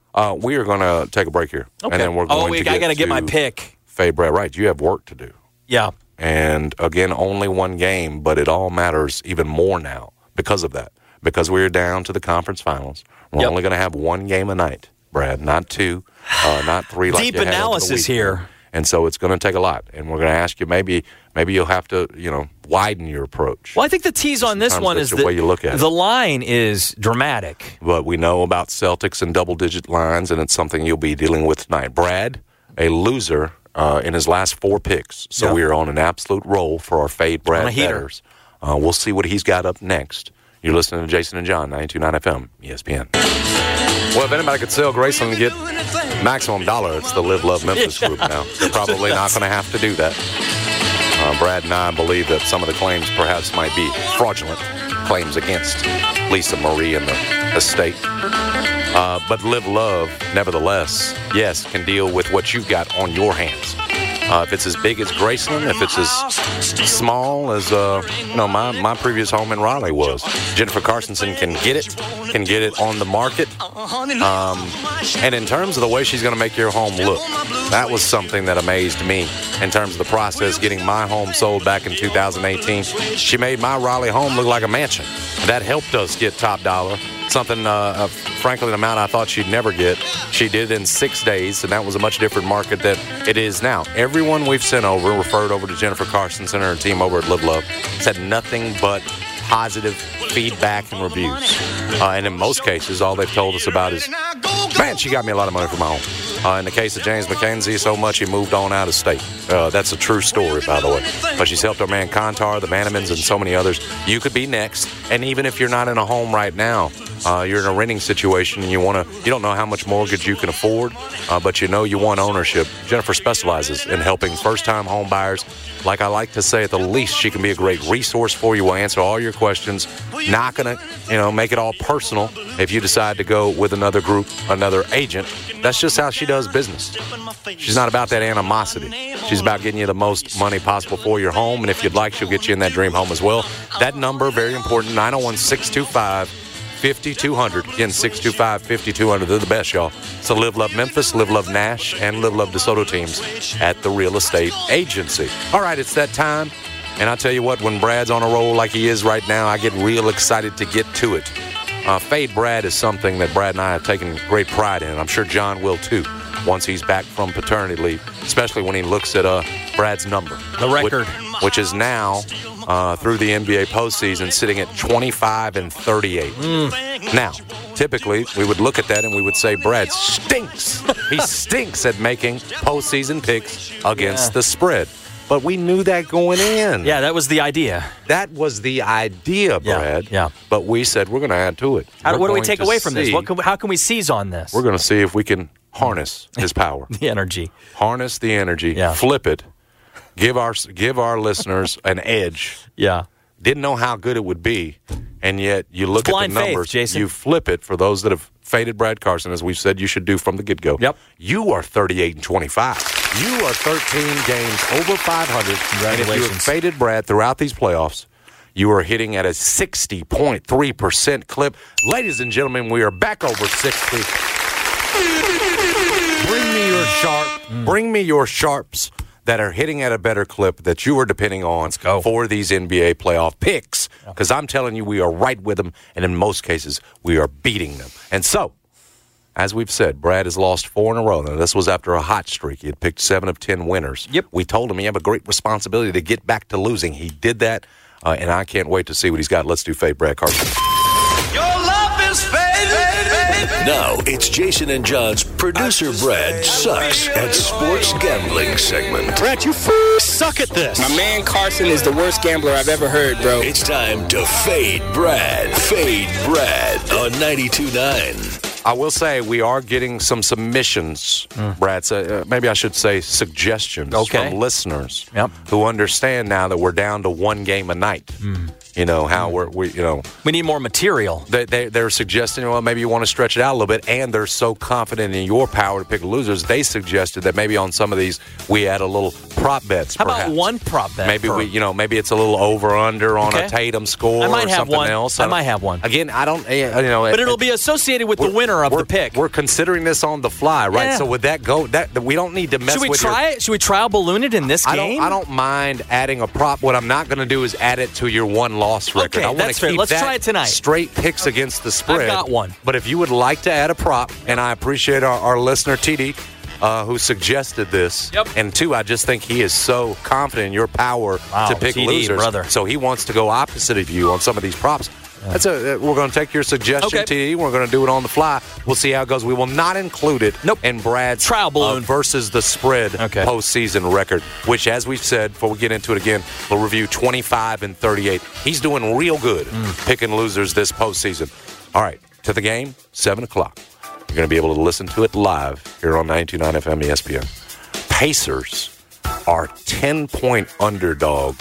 We are going to take a break here, and then we're going to. I got to get my pick. Fay Brett, right? You have work to do. Yeah. And again, only one game, but it all matters even more now because of that. Because we're down to the conference finals. We're only going to have one game a night, Brad, not two, not three. Deep analysis here. And so it's going to take a lot. And we're going to ask you, maybe you'll have to, widen your approach. Well, I think the tease on this one is the way you look at the line is dramatic. But we know about Celtics and double-digit lines, and it's something you'll be dealing with tonight. Brad, a loser in his last 4 picks. So we are on an absolute roll for our Fade Brad bettors. We'll see what he's got up next. You're listening to Jason and John, 92.9 FM, ESPN. Well, if anybody could sell Graceland and get maximum dollar, it's the Live Love Memphis group now. They're probably not going to have to do that. Brad and I believe that some of the claims perhaps might be fraudulent. claims against Lisa Marie and the estate. But Live Love, nevertheless, yes, can deal with what you've got on your hands. If it's as big as Graceland, if it's as small as my previous home in Raleigh was, Jennifer Carsonson can get it on the market. And in terms of the way she's going to make your home look, that was something that amazed me in terms of the process getting my home sold back in 2018. She made my Raleigh home look like a mansion. That helped us get top dollar. Something, frankly, an amount I thought she'd never get. She did it in 6 days, and that was a much different market than it is now. Everyone we've sent over, referred over to Jennifer Carsonson and her team over at Live Love, said nothing but positive feedback and reviews. And in most cases, all they've told us about is, man, she got me a lot of money for my home. In the case of James McKenzie, so much he moved on out of state. That's a true story, by the way. But she's helped our man Contar, the Vannemans, and so many others. You could be next. And even if you're not in a home right now, you're in a renting situation and you don't know how much mortgage you can afford, but you know you want ownership. Jennifer specializes in helping first-time home buyers. Like I like to say, at the least, she can be a great resource for you. We'll answer all your questions. Not going to, make it all personal if you decide to go with another group, another agent. That's just how she does business. She's not about that animosity. She's about getting you the most money possible for your home, and if you'd like, she'll get you in that dream home as well. That number, very important, 901-625-5200. Again, 625-5200. They're the best, y'all. So Live Love Memphis, Live Love Nash, and Live Love DeSoto teams at the Real Estate Agency. All right, it's that time. And I'll tell you what, when Brad's on a roll like he is right now, I get real excited to get to it. Fade Brad is something that Brad and I have taken great pride in. I'm sure John will too once he's back from paternity leave, especially when he looks at Brad's number. The record. Which is now, through the NBA postseason, sitting at 25-38. Now, typically, we would look at that and we would say, Brad stinks. He stinks at making postseason picks against the spread. But we knew that going in. Yeah, that was the idea. That was the idea, Brad. Yeah. But we said we're going to add to it. What do we take away from this? How can we seize on this? We're going to see if we can harness his power. The energy. Harness the energy. Yeah. Flip it. Give our listeners an edge. Yeah. Didn't know how good it would be, and yet you look at the numbers. Jason. You flip it for those that have faded Brad Carson, as we've said you should do from the get-go. Yep. You are 38-25. You are 13 games over 500. Congratulations. And if you have faded Brad throughout these playoffs, you are hitting at a 60.3% clip. Ladies and gentlemen, we are back over 60. Bring me your sharps that are hitting at a better clip that you are depending on for these NBA playoff picks. Because I'm telling you, we are right with them, and in most cases, we are beating them. And so, as we've said, Brad has lost 4 in a row. Now, this was after a hot streak. He had picked 7 of 10 winners. Yep. We told him he had a great responsibility to get back to losing. He did that, and I can't wait to see what he's got. Let's do Fade Brad Carson. Your love is faded. Now it's Jason and John's producer Brad sucks at sports gambling segment. Brad, you suck at this. My man Carson is the worst gambler I've ever heard, bro. It's time to Fade Brad. Fade Brad on 92.9. I will say we are getting some submissions, Brad. Maybe I should say suggestions from listeners who understand now that we're down to 1 game a night. You know, how we need more material. They're suggesting, well, maybe you want to stretch it out a little bit, and they're so confident in your power to pick losers, they suggested that maybe on some of these we add a little prop bets. How about one prop bet? Maybe maybe it's a little over/under on a Tatum score or something else. I might have one. Again, I don't, but it'll be associated with the winner of the pick. We're considering this on the fly, right? Yeah. So would that go? That we don't need to mess with. Should we try it? Should we trial balloon it in this game? I don't mind adding a prop. What I'm not going to do is add it to your one-loss record. Okay, I want to keep Let's try it tonight. Straight picks against the spread. I've got one. But if you would like to add a prop, and I appreciate our listener TD who suggested this. Yep. And 2, I just think he is so confident in your power to pick TD, losers. Brother. So he wants to go opposite of you on some of these props. We're going to take your suggestion, TD. We're going to do it on the fly. We'll see how it goes. We will not include it in Brad's trial balloon versus the spread postseason record, which, as we've said, before we get into it again, we'll review 25-38. He's doing real good picking losers this postseason. All right, to the game, 7 o'clock. You're going to be able to listen to it live here on 92.9 FM ESPN. Pacers are 10-point underdogs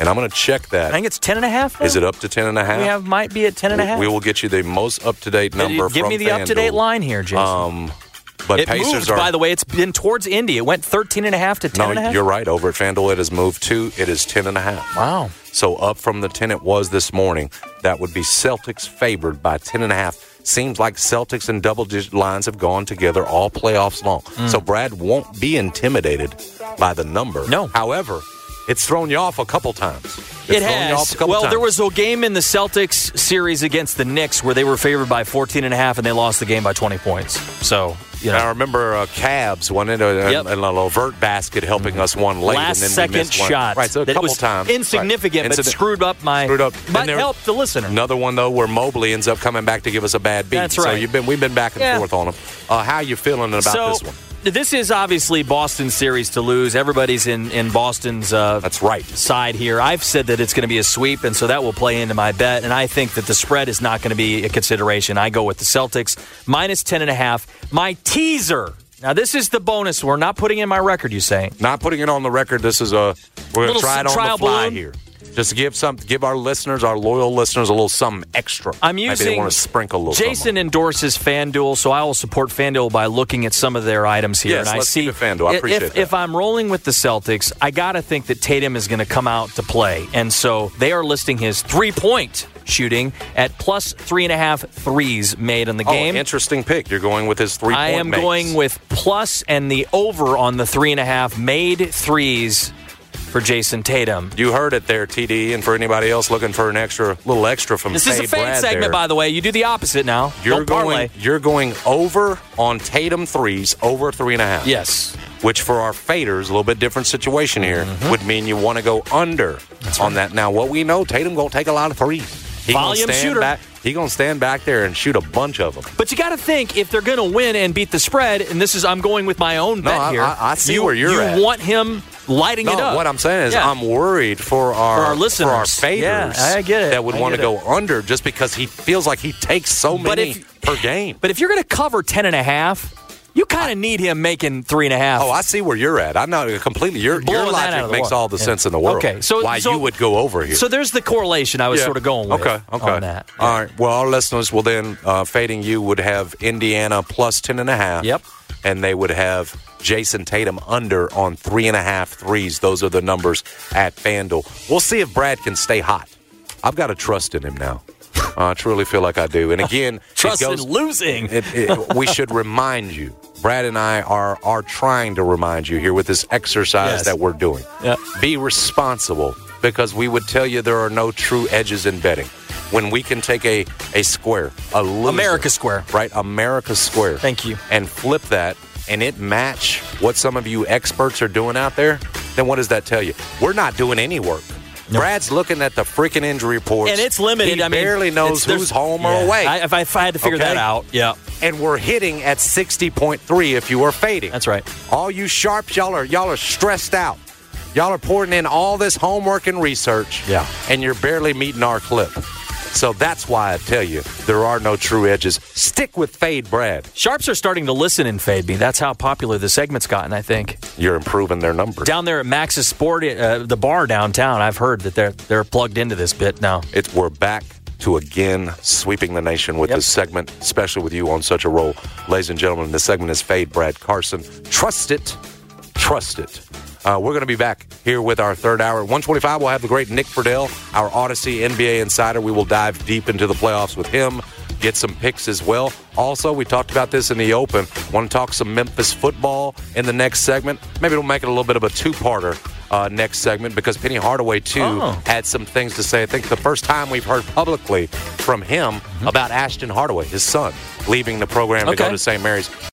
And I'm going to check that. I think it's 10.5. Is it up to 10.5? Might be at 10.5. We will get you the most up-to-date number from Give me the FanDuel. up-to-date line here, Jason. But it Pacers moved, are, by the way. It's been towards Indy. It went 13.5 to 10.5. No, you're right. Over at FanDuel, it has moved to, it is 10.5. Wow. So up from the 10 it was this morning. That would be Celtics favored by 10.5. Seems like Celtics and double-digit lines have gone together all playoffs long. So Brad won't be intimidated by the number. No. However, it's thrown you off a couple times. It has. Well, there was a game in the Celtics series against the Knicks where they were favored by 14.5 and they lost the game by 20 points. So, you know. I remember Cavs went into a Levert basket helping us one late. Last and then second we missed one. shot. Right, so a couple was times. Insignificant, but screwed up my. But helped the listener. Another one, though, where Mobley ends up coming back to give us a bad beat. That's right. So we've been back and forth on them. How are you feeling about this one? This is obviously Boston's series to lose. Everybody's in Boston's that's right side here. I've said that it's going to be a sweep, and so that will play into my bet. And I think that the spread is not going to be a consideration. I go with the Celtics minus 10.5. My teaser. Now, this is the bonus. We're not putting in my record, you say? Not putting it on the record. This is we're going to try it on the fly balloon here. Just to give our listeners, our loyal listeners, a little something extra. I'm using. Maybe they want to sprinkle a little. Jason endorses FanDuel, so I will support FanDuel by looking at some of their items here. Yes, and let's keep it FanDuel. I appreciate that. If I'm rolling with the Celtics, I got to think that Tatum is going to come out to play, and so they are listing his 3-point shooting at plus 3.5 threes made in the game. Interesting pick. You're going with his 3-point. I am going with plus and the over on the 3.5 made threes for Jason Tatum. You heard it there, TD, and for anybody else looking for an little extra from this is a fan segment, by the way. You do the opposite now. You're going over on Tatum threes, over 3.5. Yes. Which for our faders, a little bit different situation here, would mean you want to go under on that. Now, what we know, Tatum going to take a lot of threes. Volume shooter. He's going to stand back there and shoot a bunch of them. But you got to think, if they're going to win and beat the spread, and I'm going with my own bet here. I see where you're at. You want him lighting it up. What I'm saying is I'm worried for our listeners, for our faders I get it. that would want to go under just because he feels like he takes so many per game. But if you're going to cover 10.5, you kind of need him making 3.5. Oh, I see where you're at. I'm not completely. Your logic makes all the sense in the world. Okay, so you would go over here. So there's the correlation I was sort of going with. Okay. On that. Yeah. All right. Well, our listeners will then fading you would have Indiana plus 10.5. Yep. And they would have Jason Tatum under on 3.5 threes. Those are the numbers at FanDuel. We'll see if Brad can stay hot. I've got to trust in him now. I truly feel like I do. And again, trust in losing. We should remind you. Brad and I are trying to remind you here with this exercise that we're doing. Yep. Be responsible, because we would tell you there are no true edges in betting. When we can take a square, a loser, America Square. Right, America Square. Thank you. And flip that, and it match what some of you experts are doing out there, then what does that tell you? We're not doing any work. Nope. Brad's looking at the freaking injury reports. And it's limited. He barely knows who's home or away. If I had to figure that out, And we're hitting at 60.3 if you are fading. That's right. All you sharps, y'all are stressed out. Y'all are pouring in all this homework and research. Yeah. And you're barely meeting our clip. So that's why I tell you, there are no true edges. Stick with Fade Brad. Sharps are starting to listen in Fade Me. That's how popular the segment's gotten, I think. You're improving their numbers. Down there at Max's Sport, the bar downtown, I've heard that they're plugged into this bit now. We're back to again sweeping the nation with this segment, especially with you on such a roll. Ladies and gentlemen, this segment is Fade Brad Carson. Trust it. Trust it. We're going to be back here with our third hour. At 1:25, we'll have the great Nick Friedel, our Odyssey NBA insider. We will dive deep into the playoffs with him, get some picks as well. Also, we talked about this in the open. Want to talk some Memphis football in the next segment? Maybe we'll make it a little bit of a two-parter next segment, because Penny Hardaway, too, had some things to say. I think the first time we've heard publicly from him about Ashton Hardaway, his son, leaving the program to go to St. Mary's.